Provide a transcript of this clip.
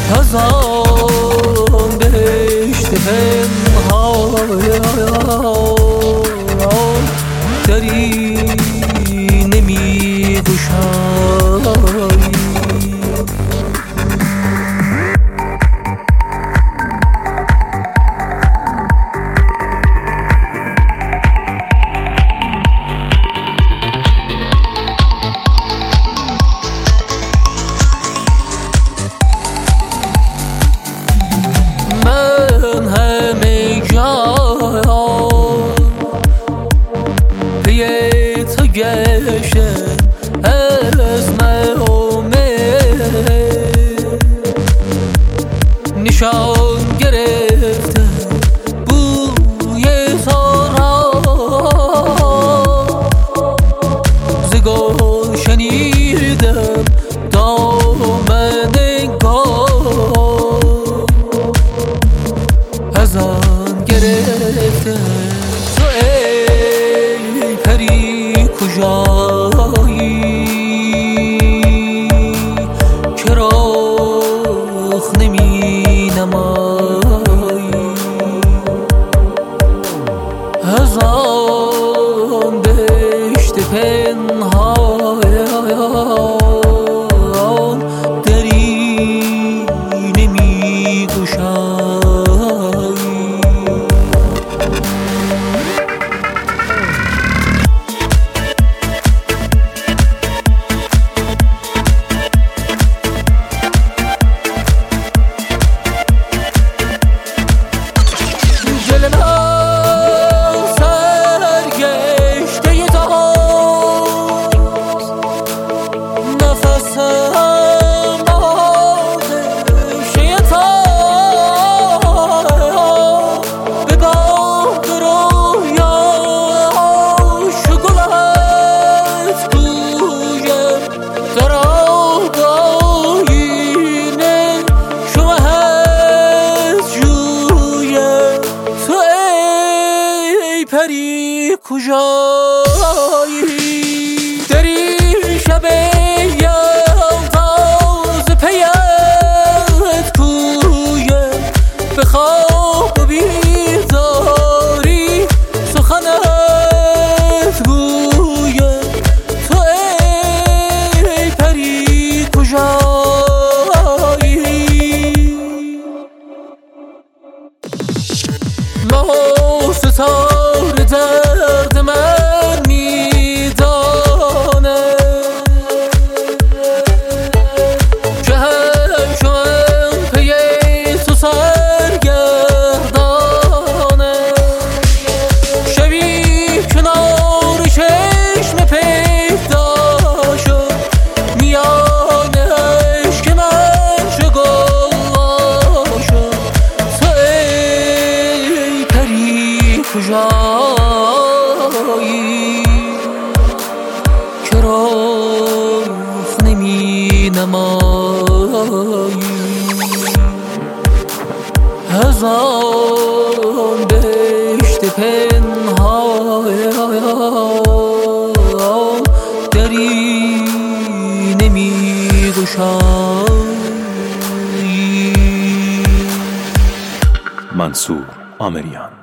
از آن بهشت پنهان دری نمی گشایی. گشته از نشان گرفته بوی سارا ز گل شنیدم دامن انگار از آن گرفته. تو ای پری کجایی که رخ نمی نمایی؟ از آن بهشت پنهان دری نمی گشایی. پری کجایی دری شب یلداز پیت کویه به خواب و بیداری سخنت گویه. تو ای پری کجایی ماه ستاره درد من میدانه که همچون پی تو سرگردانه. شبی کنار چشم پیدا شد میان عشق من شگفتا شد. تو ای پری کجایی که رخ نمی نمایی؟ از آن بهشت پنهان دری نمی گشایی. منصور آمریان.